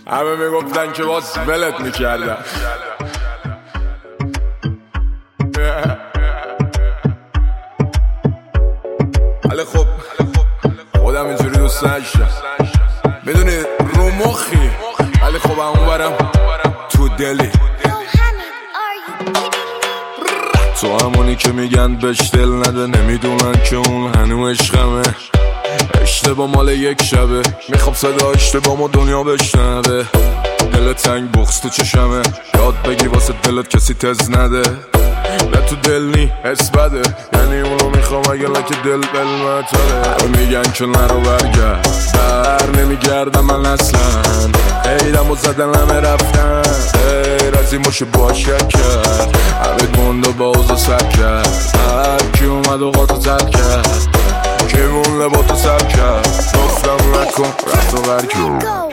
همه میگفتن که باز ولت میکردن. ولی خب خودم اینجوری دوست نشتم، میدونی رو مخی، ولی خب اونورم تو دلی. تو همونی که میگن بهش دل نده، نمیدونن که اون هنو عشقمه. اشتباه مال یک شبه، میخوام صدا اشتباه ما دنیا بشنوه. دل تنگ بغض تو چشمه، یاد بگی واسه دلت کسی تز نده. نه تو دل نی حس بده، یعنی اونو میخوام اگه لکه دل بلمتره. میگن که نرو برگرد، بر نمیگردم من اصلا. ایدم و زدن همه رفتن، غیر از این باشه باشه کرد. همه گنده بازو سر کرد، هر کی اومد و قاطو تر کرد. کی مون لباتو سر کرد، گفتم نکن رفت و غر کرد.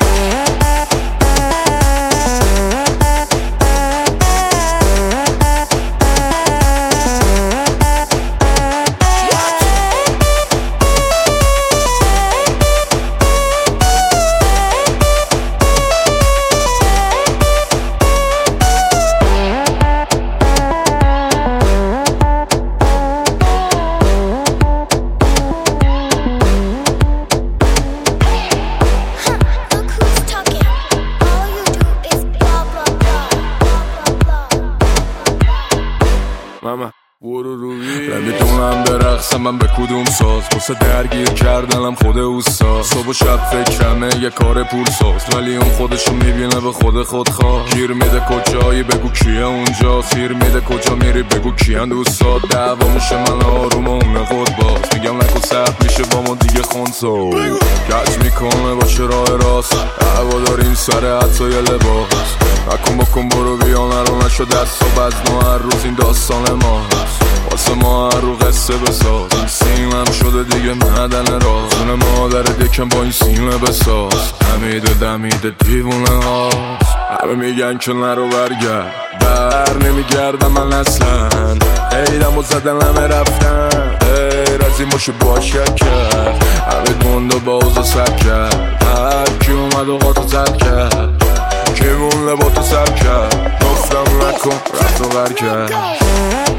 نمیدونم برقصم من به کدوم ساز، واسه درگیر کردنم خود اوستا. صبح و شب فکرمه یه کار پولساز، ولی اون خودشو میبینه به خود خواه. گیر میده کجایی بگو کیه اونجا، سیر میده کجا میری بگو کیان دوستا. دعوا میشه من آروم و اونه خود باز، میگم نکن سخت میشه با ما دیگه خونسا. کج میکنه باشه راه راست، هوا داریم سر حتی یه لباس. نکن بکن برو بیا نرو نشو دست و بزن هر روز این داستان ماست. واسه ما هر رو قصه بساز، این سیمم شده دیگه معدن راز. اون مادر دکم با این سیمه بساز، همیده دمیده دیوونه هاست. همه میگن که نرو برگرد، بر نمیگردم من اصلا. ایدم و زدن همه رفتن، غیر از این باشه باشه کرد. همه گنده بازو سر کرد، هر کی اومد و قاطو تر کرد. کی مون لباتو سر کرد، گفتم نکن رفت و غر کرد.